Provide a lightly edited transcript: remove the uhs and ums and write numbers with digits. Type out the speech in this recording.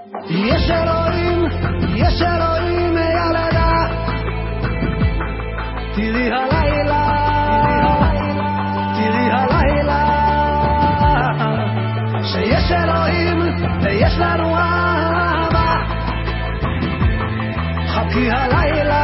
יש אלוהים ילדה, תראי הלילה, תראי הלילה, שיש אלוהים ויש לנו אהבה, חכי הלילה